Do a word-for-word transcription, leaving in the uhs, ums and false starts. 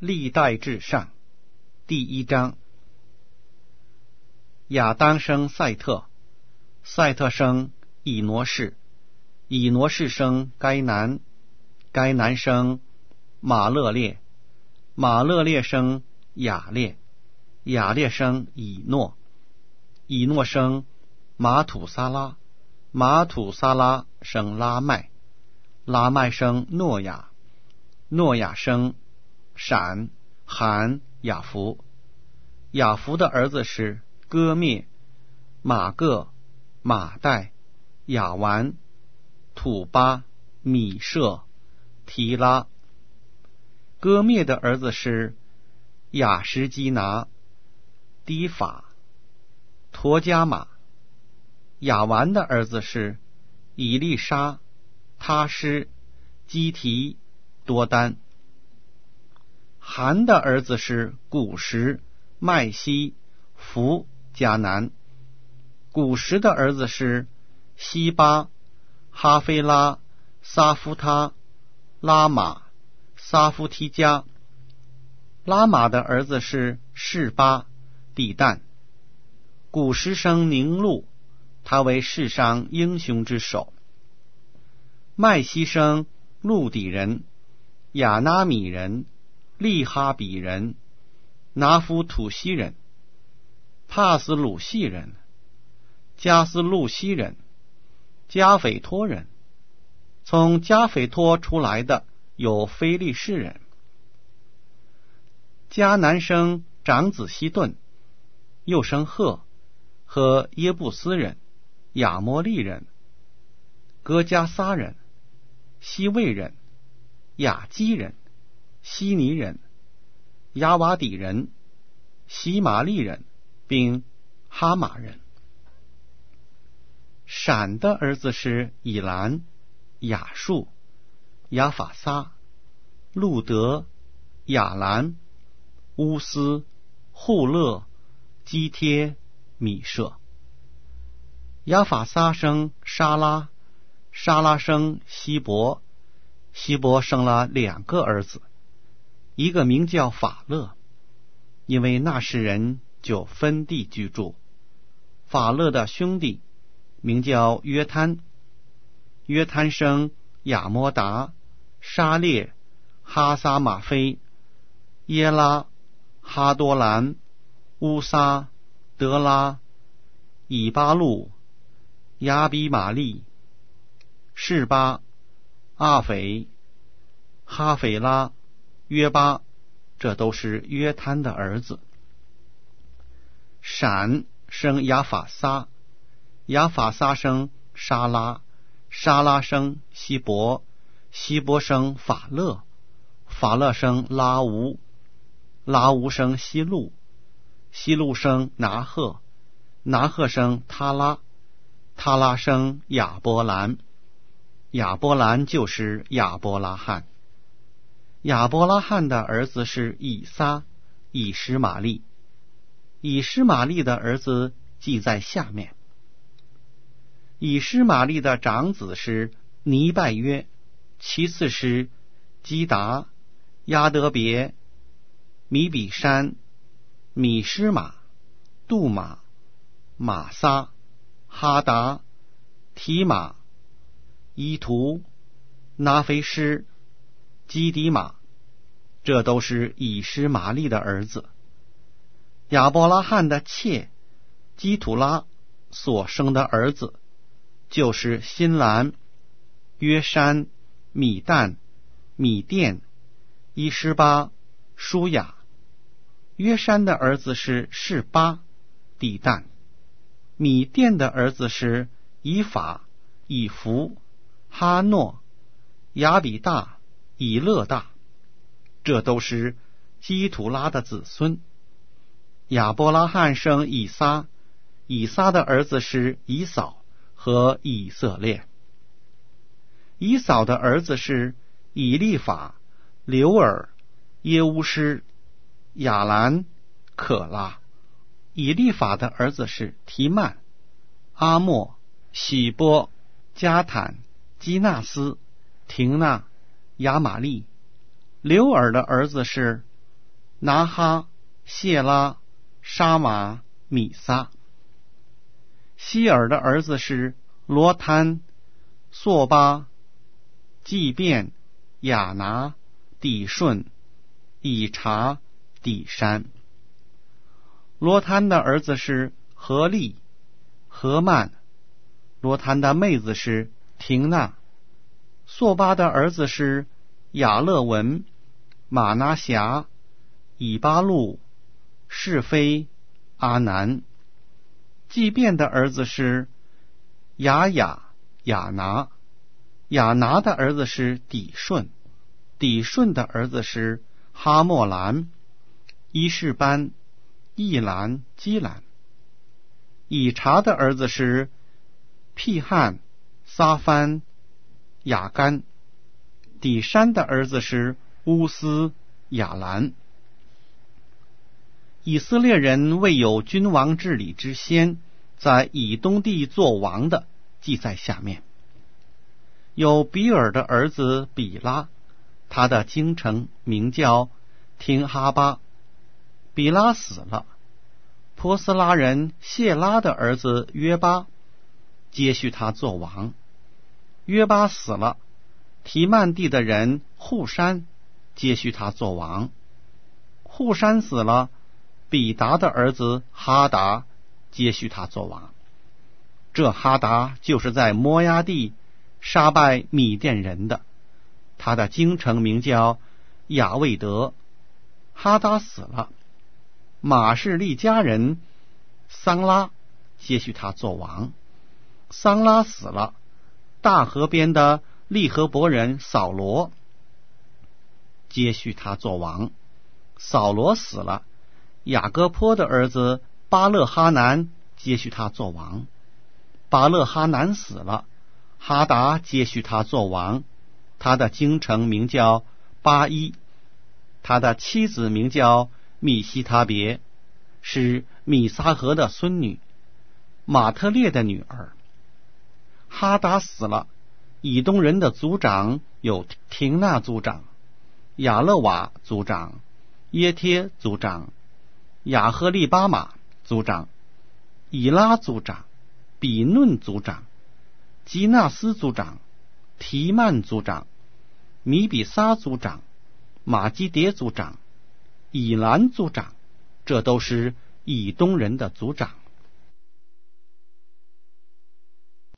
历代至上第一章。亚当生赛特，赛特生以挪士，以挪士生该南，该南生马勒列，马勒列生雅列，雅列生以诺，以诺生马土撒拉，马土撒拉生拉麦，拉麦生诺亚，诺亚生闪、含、雅弗。雅弗的儿子是歌灭、马各、马代、雅完、土巴、米舍、提拉。歌灭的儿子是雅什基拿、低法、陀加马。雅完的儿子是以利沙、他施、基提、多丹。含的儿子是古什、麦西、弗、迦南。古什的儿子是西巴、哈菲拉、撒夫他、拉玛、撒夫提加。拉玛的儿子是示巴、底但。古什生宁禄，他为世上英雄之首。麦西生路底人、亚拿米人、利哈比人、拿夫土西人、帕斯鲁西人、加斯路西人、加斐托人。从加斐托出来的有非利士人。迦南生长子西顿，又生赫和耶布斯人、亚摩利人、哥加撒人、西魏人、雅基人、希尼人、亚瓦底人、西玛利人，并哈马人。闪的儿子是以兰、雅述、亚法撒、路德、亚兰、乌斯、户勒、基帖、米舍。亚法撒生沙拉，沙拉生希伯，希伯生了两个儿子，一个名叫法勒，因为那时人就分地居住。法勒的兄弟名叫约摊，约摊生亚摩达、沙列、哈撒马菲、耶拉、哈多兰、乌撒、德拉、以巴路、亚比玛利、示巴、阿斐、哈斐拉、约巴，这都是约摊的儿子。闪生亚法撒，亚法撒生沙拉，沙拉生希伯，希伯生法勒，法勒生拉吾，拉吾生希路，希路生拿赫，拿赫生他拉，他拉生亚波兰，亚波兰就是亚伯拉罕。亚伯拉罕的儿子是以撒、以实玛利。以实玛利的儿子记在下面。以实玛利的长子是尼拜约，其次是基达、亚德别、米比山、米施玛、杜玛、玛撒、哈达、提马、伊图、拿菲施、基迪马，这都是以实玛利的儿子。亚伯拉罕的妾基土拉所生的儿子就是辛兰、约山、米旦、米甸、伊施巴、舒雅。约山的儿子是示巴、底但。米甸的儿子是以法、以弗、哈诺、亚比大、以勒大，这都是基土拉的子孙。亚伯拉罕生以撒，以撒的儿子是以扫和以色列。以扫的儿子是以利法、流尔、耶乌施、亚兰、可拉。以利法的儿子是提曼、阿莫、喜波、加坦、基纳斯、廷纳、亚玛利。流尔的儿子是拿哈、谢拉、沙马、米撒。希尔的儿子是罗摊、朔巴、祭便、亚拿、底顺、以查、底山。罗摊的儿子是何利、何曼。罗摊的妹子是廷娜。朔巴的儿子是亚勒文、马拿辖、以巴路、是非、阿南。祭便的儿子是雅雅、亚拿。亚拿的儿子是底顺。底顺的儿子是哈莫兰、伊士班、易兰、基兰。以查的儿子是辟汉、撒番、雅干。底山的儿子是乌斯、亚兰。以色列人未有君王治理之先，在以东地作王的，记在下面。有比尔的儿子比拉，他的京城名叫廷哈巴。比拉死了，波斯拉人谢拉的儿子约巴接续他做王。约巴死了，提曼地的人户山接续他做王。户山死了，比达的儿子哈达接续他做王。这哈达就是在摩押地杀败米甸人的，他的京城名叫雅未德。哈达死了，马士利家人桑拉接续他做王。桑拉死了，大河边的利和伯人扫罗接续他做王。扫罗死了，雅各坡的儿子巴勒哈南接续他做王。巴勒哈南死了，哈达接续他做王。他的京城名叫巴伊。他的妻子名叫米西他别，是米撒河的孙女，马特列的女儿。哈达死了，以东人的族长有廷纳族长、亚勒瓦族长、耶帖族长、亚赫利巴马族长、以拉族长、比嫩族长、基纳斯族长、提曼族长、米比撒族长、马基迭族长、以兰族长，这都是以东人的族长。